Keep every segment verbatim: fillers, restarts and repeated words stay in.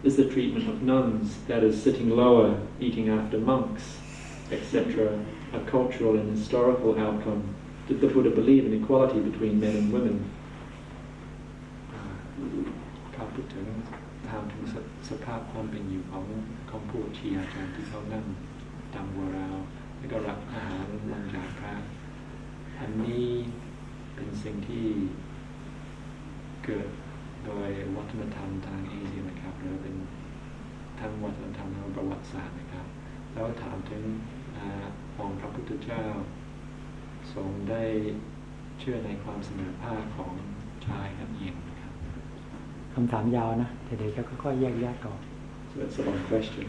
is the treatment of nuns, that is, sitting lower, eating after monks, et cetera, a cultural and historical outcome? Did the Buddha believe in equality between men and women? เขาพูดถึงถามถึงสภาพความเป็นอยู่ของของผู้ชีอาจารย์ที่เขานั่งตามวัวราวแล้วก็รับอาหารลงจากพระอันนี้เป็นสิ่งที่เกิดโดยวัฒนธรรมทางเอเชียนะครับหรือเป็นทั้งวัฒนธรรมและประวัติศาสตร์นะครับแล้วถามถึงองค์พระพุทธเจ้าทรงได้เชื่อในความเสมอภาคของชายกับหญิงนะครับคำถามยาวนะแต่เดี๋ยวจะค่อยๆแยกแยกก่อน So that's a long question.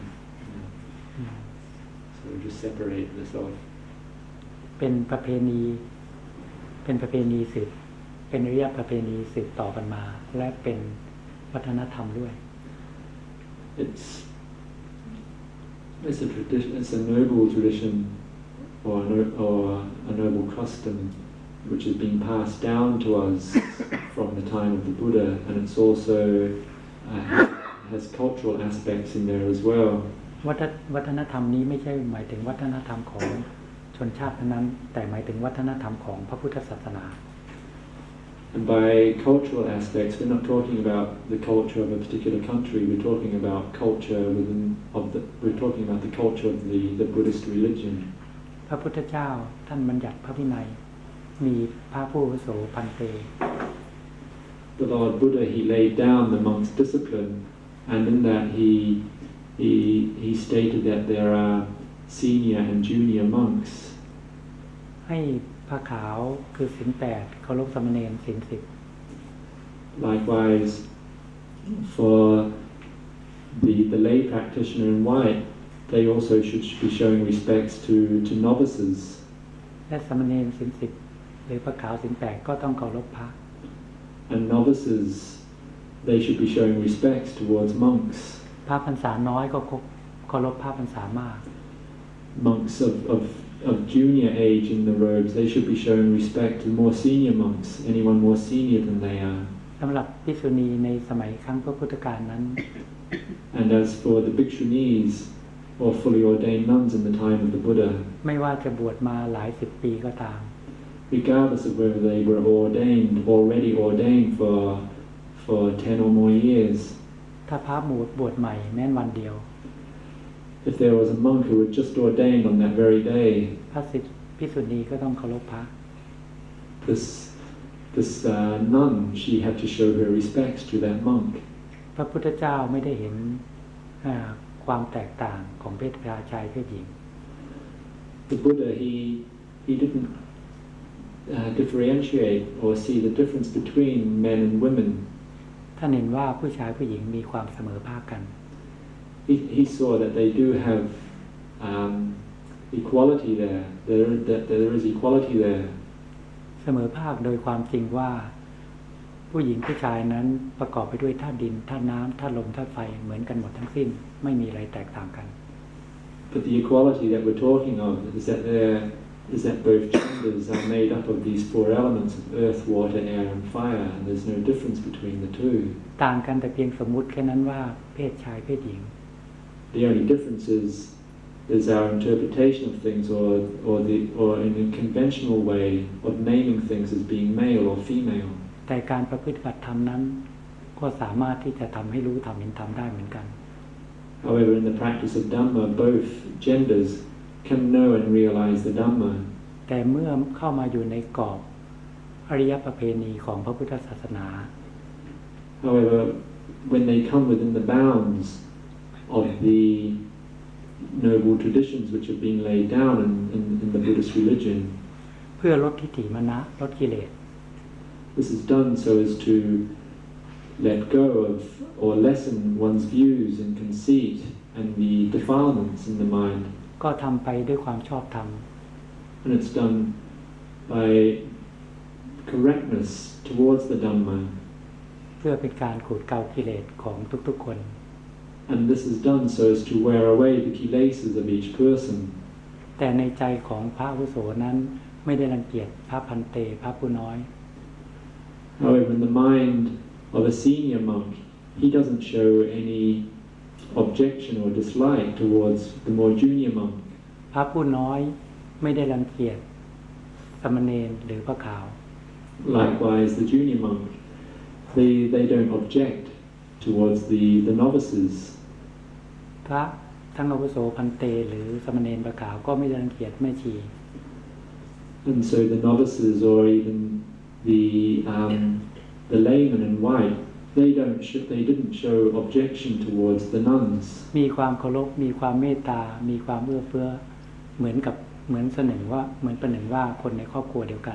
So we just separate this off. เป็นประเพณีเป็นประเพณีสืบเป็นเรียบประเพณีสืบต่อกันมาและเป็นวัฒนธรรมด้วย It's it's a tradition. It's a noble tradition, or a, no, or a noble custom, which has been passed down to us from the time of the Buddha, and it's also uh, has cultural aspects in there as well. วัฒนธรรมนี้ไม่ใช่หมายถึงวัฒนธรรมของชนชาตินั้นแต่หมายถึงวัฒนธรรมของพระพุทธศาสนา And by cultural aspects, we're not talking about the culture of a particular country. We're talking about culture within of the. We're talking about the culture of the the Buddhist religion. พระพุทธเจ้าท่านบัญญัติพระวินัยมีพระผู้อาวุโสพันเต The Lord Buddha, he laid down the monk's discipline, and in that he he he stated that there are senior and junior monks. ให้ผ้าขาวคือศีลแปดเคารพสามเณรศีลสิบ Likewise, for the the lay practitioner in white, they also should be showing respects to to novices. และสามเณรศีลสิบหรือผ้าขาวศีลแปดก็ต้องเคารพพระ And novices, they should be showing respects towards monks. พระพรรษาน้อยก็เคารพพระพรรษามาก Monks of of of junior age in the robes, they should be showing respect to more senior monks, anyone more senior than they are. สำหรับภิกษุณีในสมัยครั้งพระพุทธกาลนั้น And as for the bhikshunis, or fully ordained nuns in the time of the Buddha, ไม่ว่าจะบวชมาหลายสิบปีก็ตาม regardless of whether they were ordained, already ordained for for ten or more years, ถ้าพระบวชบวชใหม่แม้นวันเดียว if there was a monk who had just ordained on that very day, พระศิษย์ภิกษุณีก็ต้องเคารพพระ this this uh, nun, she had to show her respects to that monk. พระพุทธเจ้าไม่ได้เห็นความแตกต่างของเพศชายเพศหญิง The Buddha, he he didn't uh, differentiate or see the difference between men and women. ท่านเห็นว่าผู้ชายผู้หญิงมีความเสมอภาคกัน He he saw that they do have um, equality there. There that there is equality there. เสมอภาคโดยความจริงว่าผู้หญิงผู้ชายนั้นประกอบไปด้วยธาตุดินธาตุน้ำธาตุลมธาตุไฟเหมือนกันหมดทั้งสิ้นไม่มีอะไรแตกต่างกัน But the equality that we're talking of is that there is that both genders are made up of these four elements of earth, water, air, and fire, and there's no difference between the two. ต่างกันแต่เพียงสมมุติแค่นั้นว่าเพศชายเพศหญิง The only difference is is our interpretation of things, or or the or in a conventional way of naming things as being male or female. แต่การประพฤติปฏิบัติธรรมนั้นก็สามารถที่จะทำให้รู้ธรรมเห็นธรรมได้เหมือนกัน However, in the practice of Dhamma, both genders can know and realize the Dhamma. แต่เมื่อเข้ามาอยู่ในกรอบอริยประเพณีของพระพุทธศาสนา However, when they come within the bounds of the noble traditions which have been laid down in, in, in the Buddhist religion, เพื่อลดทิฏฐิมานะลดกิเลส this is done so as to let go of or lessen one's views and conceit and the defilements in the mind. ก็ทำไปด้วยความชอบธรรม And it's done by correctness towards the Dhamma. เพื่อเป็นการขูดเกลากิเลสของทุกๆคน And this is done so as to wear away the kilesas of each person. แต่ในใจของพระอาวุโสนั้นไม่ได้รังเกียจพระพันเตพระผู้น้อย However, in the mind of a senior monk, he doesn't show any objection or dislike towards the more junior monk. พระผู้น้อยไม่ได้รังเกียจสามเณรหรือพระขาว Likewise, the junior monk, they they don't object towards the the novices. พระทั้งอาวุโสพันเตหรือสามเณรพระขาวก็ไม่ได้รังเกียจแม่ชี And so the novices or even the um, the laymen in white, they don't sh- they didn't show objection towards the nuns. มีความเคารพมีความเมตตามีความเอื้อเฟื้อเหมือนกับเหมือนเสนอว่าเหมือนประหนึ่งว่าคนในครอบครัวเดียวกัน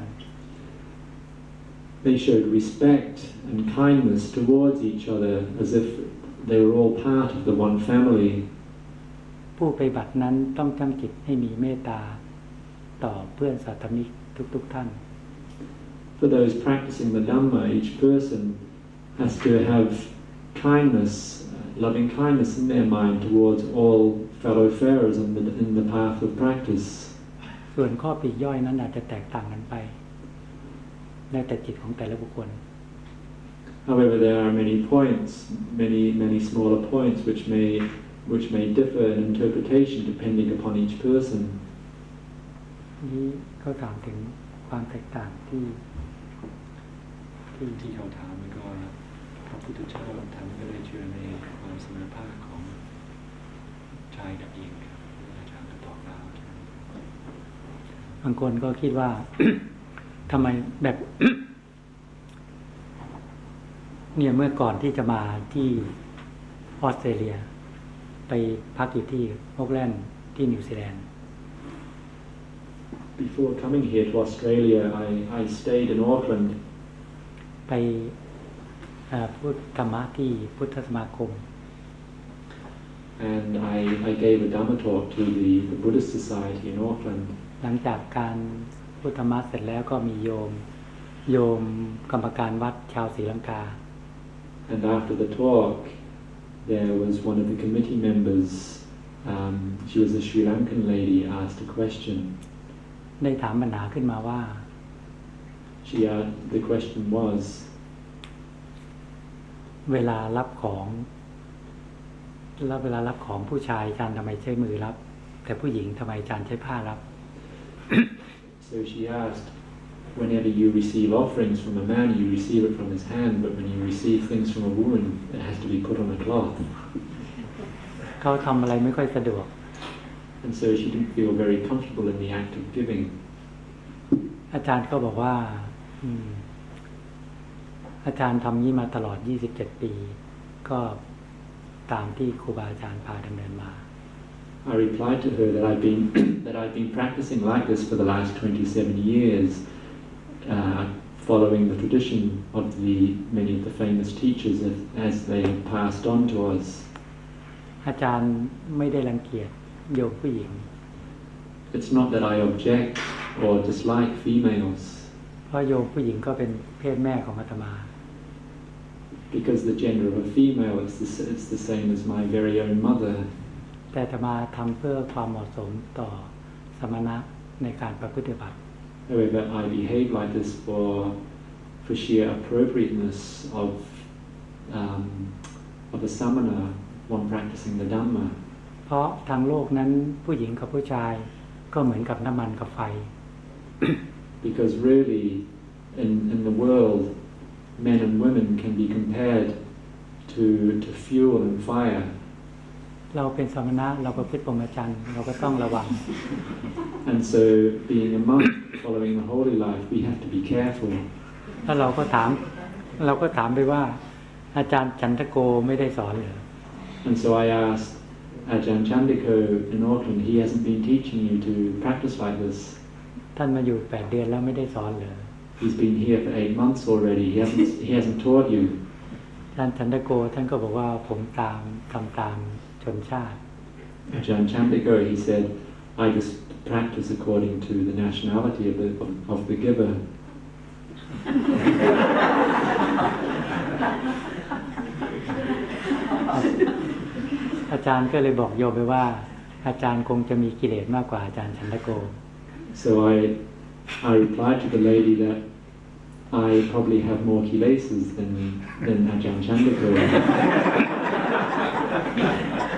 They showed respect and kindness towards each other as if they were all part of the one family. ผู้ปฏิบัตินั้นต้องตั้งจิตให้มีเมตตาต่อเพื่อนสัตธมิกทุกๆท่าน For those practicing the Dhamma, each person has to have kindness, uh, loving kindness in their mind towards all fellow farers in the, in the path of practice. ส่วนข้อปลีกย่อยนั้นอาจจะแตกต่างกันไปแล้วแต่จิตของแต่ละบุคคล However, there are many points, many many smaller points which may which may differ in interpretation depending upon each person. นี้เขาถามถึงความแตกต่างที่ที่ที่เขาถามมันก็พระพุทธเจ้าท่านก็ได้เชื่อในความเสมอภาคของชายกับหญิงครับอาจารย์ก็บอกแล้วบางคนก็คิดว่า ทำไมแบบ เนี่ยเมื่อก่อนที่จะมาที่ออสเตรเลียไปพักอยู่ที่โอ๊กแลนด์ที่นิวซีแลนด์ Before coming here to Australia, I, I stayed in Auckland. ไปพูดธรรมะที่พุทธสมาคม And I, I gave a Dhamma talk to the, the Buddhist Society in Auckland. หลังจากการพูดธรรมะเสร็จแล้วก็มีโยมโยมกรรมการวัดชาวศรีลังกา And after the talk, there was one of the committee members, um, she was a Sri Lankan lady, asked a question. ได้ถามปัญหาขึ้นมาว่า She asked, the question was, เวลารับของแล้วเวลารับของผู้ชายอาจารย์ทำไมใช้มือรับแต่ผู้หญิงทำไมอาจารย์ใช้ผ้ารับ So she asked, whenever you receive offerings from a man, you receive it from his hand, but when you receive things from a woman, it has to be put on a cloth. เขาทำอะไรไม่ค่อยสะดวก And so she didn't feel very comfortable in the act of giving. อาจารย์ก็บอกว่าอืมอาจารย์ทำนี้มาตลอดยี่สิบเจ็ดปีก็ตามที่ครูบาอาจารย์พาดำเนินมา I replied to her that I've been that I've been practicing like this for the last twenty-seven years, uh, following the tradition of the many of the famous teachers as, as they have passed on to us. อาจารย์ไม่ได้รังเกียจโยมผู้หญิง It's not that I object or dislike females, เพราะโยมผู้หญิงก็เป็นเพศแม่ของอาตมา because the gender of a female is the, it's the same as my very own mother. แต่อาตมาทำเพื่อความเหมาะสมต่อสมณะในการประพฤติบัติ However, I behave like this for for sheer appropriateness of um, of a samana, one practicing the Dhamma. เพราะทางโลกนั้นผู้หญิงกับผู้ชายก็เหมือนกับน้ำมันกับไฟ Because really, in in the world, men and women can be compared to to fuel and fire. เราเป็นสมณะเราประพฤติพรหมจรรย์เราก็ต้องระวัง And so, being a monk, following the holy life, we have to be careful. แล้วเราก็ถามเราก็ถามไปว่าอาจารย์จันทโกไม่ได้สอนเหรอ And so I asked Ajahn Chandiko in Auckland, he hasn't been teaching you to practice like this. ท่านมาอยู่แปดเดือนแล้วไม่ได้สอนเหรอ He's been here for eight months already. He hasn't he hasn't taught you. อาจารย์จันทโกท่านก็บอกว่าผมตามทำตามชนชาติ Ajahn Chandiko, he said, I just practice according to the nationality of the of, of the giver. อาจารย์ก็เลยบอกโยมไปว่าอาจารย์คงจะมีกิเลสมากกว่าอาจารย์ชันทโก So I I replied to the lady that I probably have more kilesas than than Ajahn Chandiko.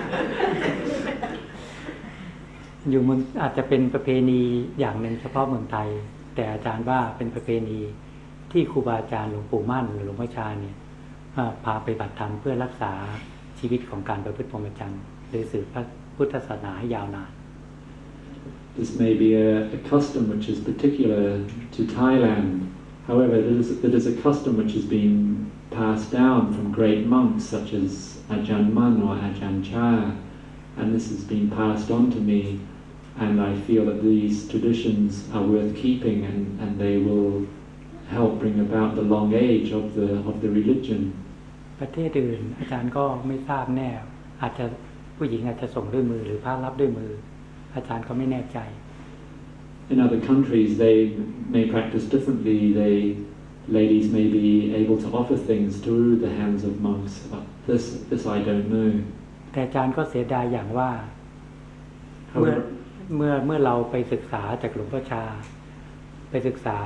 อยู่มันอาจจะเป็นประเพณีอย่างหนึ่งเฉพาะเมืองไทยแต่อาจารย์ว่าเป็นประเพณีที่ครูบาอาจารย์หลวงปู่มั่นหรือหลวงพ่อชาเนี่ยพาไปปฏิบัติธรรมเพื่อรักษาชีวิตของการประพฤติพรหมจรรย์หรือสืบพระพุทธศาสนาให้ยาวนาน This may be a, a custom which is particular to Thailand. However, it is, it is a custom which has been passed down from great monks such as Ajahn Mun or Ajahn Chah, and this has been passed on to me, and I feel that these traditions are worth keeping, and, and they will help bring about the long age of the of the religion. ประเทศอื่นอาจารย์ก็ไม่ทราบแน่อาจจะผู้หญิงอาจจะส่งด้วยมือหรือพระรับด้วยมืออาจารย์ก็ไม่แน่ใจ In other countries, they may practice differently. They ladies may be able to offer things through the hands of monks. This this I don't know. แต่อาจารย์ก็เสียดายอย่างว่าเมื่อเมื่อเมื่อเราไปศึกษาจากหลวงพ่อชาไปศึกษา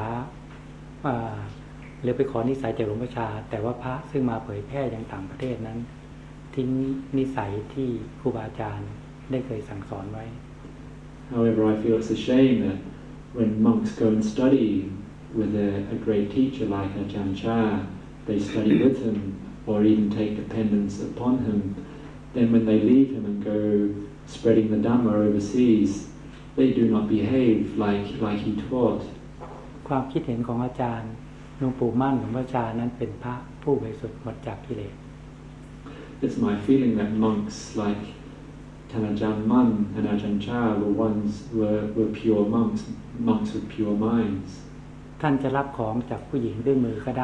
หรือไปขอนิสัยจากหลวงพ่อชาแต่ว่าพระซึ่งมาเผยแพร่ยังต่างประเทศนั้นทิ้งนิสัยที่ครูบาอาจารย์ได้เคยสั่งสอนไว้ However, I feel it's a shame that when monks go and study with a, a great teacher like Ajahn Chah, they study with him or even take dependence upon him. Then when they leave him and go spreading the Dhamma overseas, they do not behave like like he taught. ความคิดเห็นของอาจารย์หลวงปู่มั่นหลวงพ่อชานั้นเป็นพระผู้บริสุทธิ์หมดจากกิเลส It's my feeling that monks like Ajahn Mun and Ajahn Chah were ones were were pure monks, monks with pure minds. ท่านจะรับของจากผู้หญิงด้วยมือก็ได้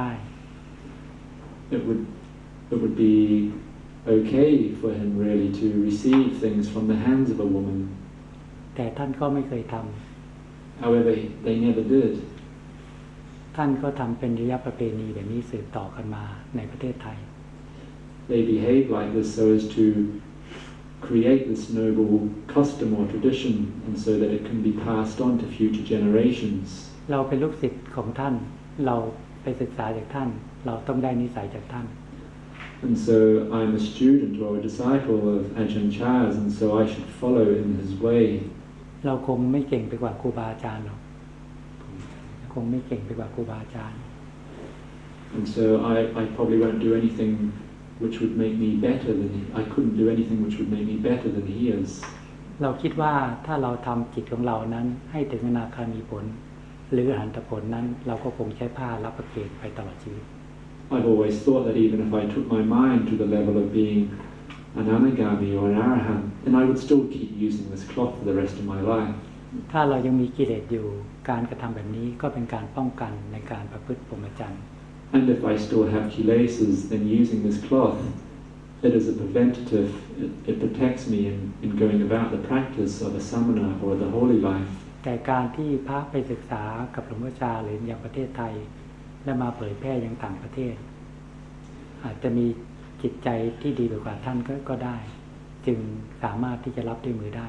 It would it would be okay for him really to receive things from the hands of a woman. แต่ท่านก็ไม่เคยทำ However, they never did. ท่านก็ทำเป็นระยะประเพณีแบบนี้สืบต่อกันมาในประเทศไทย They behave like this so as to create this noble custom or tradition, and so that it can be passed on to future generations. เราเป็นลูกศิษย์ของท่านเราไปศึกษาจากท่านเราต้องได้นิสัยจากท่าน And so I'm a student or a disciple of Ajahn Chah's, and so I should follow in his way. เราคงไม่เก่งไปกว่าครูบาอาจารย์หรอกคงไม่เก่งไปกว่าครูบาอาจารย์ And so I, I probably won't do anything which would make me better than he. I couldn't do anything which would make me better than he is. เราคิดว่าถ้าเราทำจิตของเรานั้นให้ถึงอนาคามีผลหรืออรหันตผลนั้นเราก็คงใช้ผ้ารับประเคนไปตลอดชีวิต I've always thought that even if I took my mind to the level of being an anagami or an arahant, then I would still keep using this cloth for the rest of my life. ถ้าเรายังมีกิเลสอยู่การกระทำแบบนี้ก็เป็นการป้องกันในการประพฤติพรหมจรรย์ And if I still have kilesas, then using this cloth, it is a preventative. It, it protects me in, in going about the practice of a samana or the holy life. แต่การที่พระไปศึกษากับหลวงพ่อชาหรืออย่างประเทศไทยและมาเผยแพร่ยังต่างประเทศอาจจะมีจิตใจที่ดีกว่าท่านก็ก็ได้จึงสามารถที่จะรับด้วยมือได้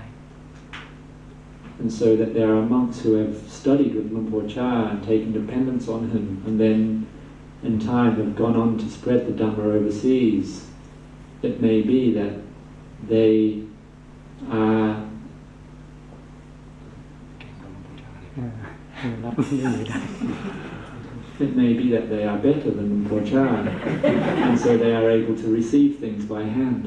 And so that there are monks who have studied with Luang Por Chah and taken dependence on him, and then in time have gone on to spread the Dhamma overseas. It may be that they are It may be that they are better than Luang Por Chah, and so they are able to receive things by hand.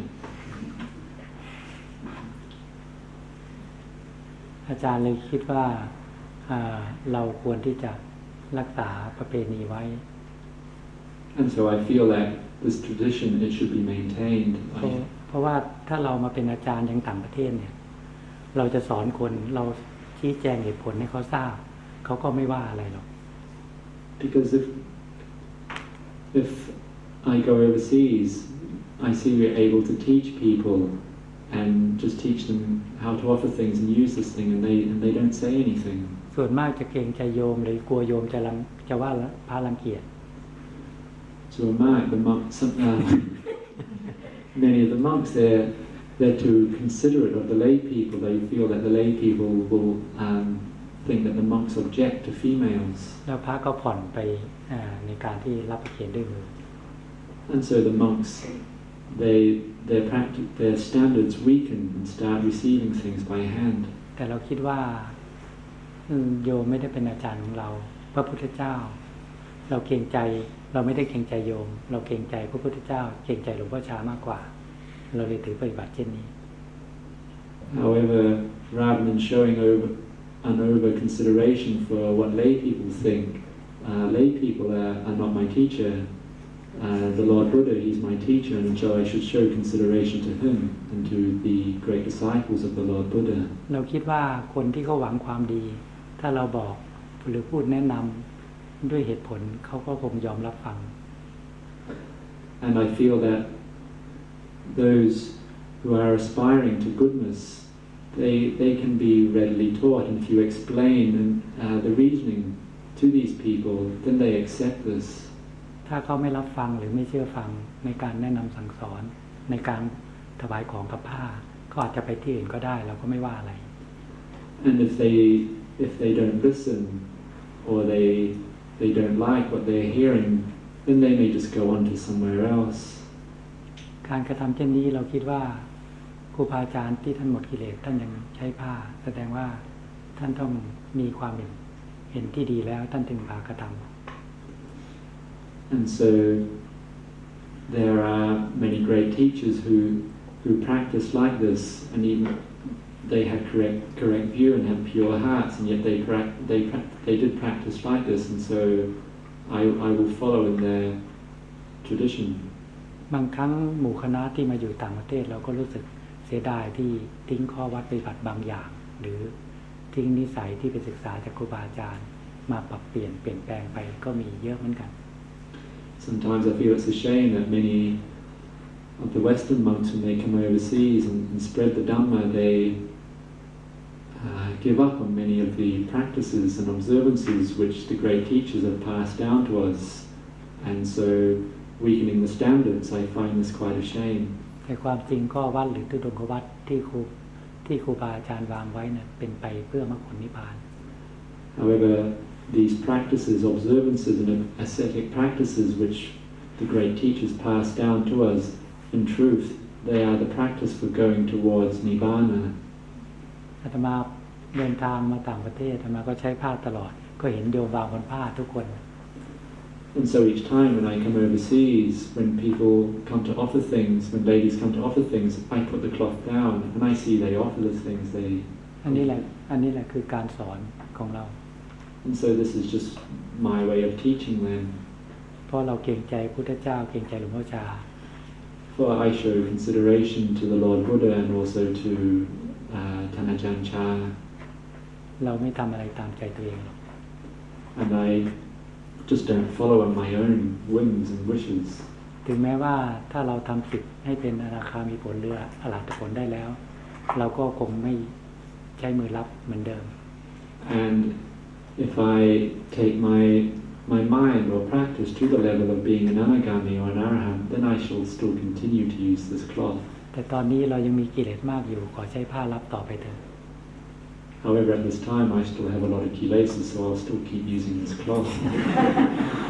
อาจารย์เลยคิดว่าเราควรที่จะรักษาประเพณีไว้ And so I feel that this tradition it should be maintained. เพราะว่าถ้าเรามาเป็นอาจารย์ยังต่างประเทศเนี่ยเราจะสอนคนเราชี้แจงเหตุผลให้เขาทราบเขาก็ไม่ว่าอะไรหรอก Because if if I go overseas, I see we're able to teach people and just teach them how to offer things and use this thing, and they and they don't say anything. ส่วนมากจะเกรงใจโยมหรือกลัวโยมจะรังจะว่าพระรังเกียจ So Mark, the monks, uh, many of the monks they're they're too considerate of the lay people. They feel that the lay people will um, think that the monks object to females. แล้วพระก็ผ่อนไปในการที่รับประเคนด้วยมือ And so the monks, they their practice, their standards weaken and start receiving things by hand. แต่เราคิดว่าโยมไม่ได้เป็นอาจารย์ของเราพระพุทธเจ้าเราเกรงใจเราไม่ได้เกรงใจโยมเราเกรงใจพระพุทธเจ้าเกรงใจหลวงพ่อชามากกว่าเราเลยถือปฏิบัติเช่นนี้ However, rather than showing over an over consideration for what lay people think, uh, lay people are, are not my teacher. Uh, the Lord Buddha, he's my teacher, and so I should show consideration to him and to the great disciples of the Lord Buddha. เราคิดว่าคนที่เขาหวังความดีถ้าเราบอกหรือพูดแนะนำด้วยเหตุผลเขาก็คงยอมรับฟัง And I feel that those who are aspiring to goodness, they they can be readily taught, and if you explain and, uh, the reasoning to these people, then they accept this. ถ้าเขาไม่รับฟังหรือไม่เชื่อฟังในการแนะนำสั่งสอนในการถวายของกับผ้าเขาอาจจะไปที่อื่นก็ได้เราก็ไม่ว่าอะไร And if they if they don't listen or they they don't like what they're hearing, then they may just go on to somewhere else. การกระทำเช่นนี้เราคิดว่าครูบาอาจารย์ที่ท่านหมดกิเลสท่านยังใช้ผ้าแสดงว่าท่านต้องมีความเห็นเห็นที่ดีแล้วท่านถึงพากระทำ And so there are many great teachers who who practice like this, and even they had correct correct view and had pure hearts, and yet they they they did practice like this, and so I I will follow in their tradition. บางครั้งหมู่คณะที่มาอยู่ต่างประเทศเราก็รู้สึกเสียดายที่ทิ้งข้อวัดปฏิบัติบางอย่าง หรือทิ้งนิสัยที่ไปศึกษาจากครูบาอาจารย์มาปรับเปลี่ยนเปลี่ยนแปลงไปก็มีเยอะเหมือนกัน Sometimes I feel it's a shame that many of the Western monks, when they come overseas and, and spread the Dhamma, they uh, give up on many of the practices and observances which the great teachers have passed down to us, and so weakening the standards. I find this quite a shame. แต่ความจริงข้อวัดหรือทุดงควัดที่ครูที่ครูบาอาจารย์วางไว้เนี่ยเป็นไปเพื่อมรรคผลนิพพาน However, these practices, observances and ascetic practices which the great teachers passed down to us, in truth, they are the practice for going towards Nibbana. อาตมาเดินทางมาต่างประเทศอาตมาก็ใช้ผ้าตลอดก็เห็นโยมวางบนผ้าทุกคน And so each time when I come overseas, when people come to offer things, when ladies come to offer things, I put the cloth down and I see they offer the things they... อันนี้แหละอันนี้แหละคือการสอนของเรา And so this is just my way of teaching them. เพราะเราเกรงใจพุทธเจ้าเกรงใจหลวงพ่อชา For I show consideration to the Lord Buddha and also to uh, Tanajan Cha. เราไม่ทำอะไรตามใจตัวเองหรอก And I just don't follow on my own whims and wishes. ถึงแม้ว่าถ้าเราทำจิตให้เป็นอนาคามีผลเรืออรหัตผลได้แล้ว เราก็คงไม่ใช้มือรับเหมือนเดิม And if I take my my mind or practice to the level of being an anagami or an arahant, then I shall still continue to use this cloth. แต่ตอนนี้เรายังมีกิเลสมากอยู่ขอใช้ผ้ารับต่อไปเถอะ However, at this time I still have a lot of kilesas, so I'll still keep using this cloth.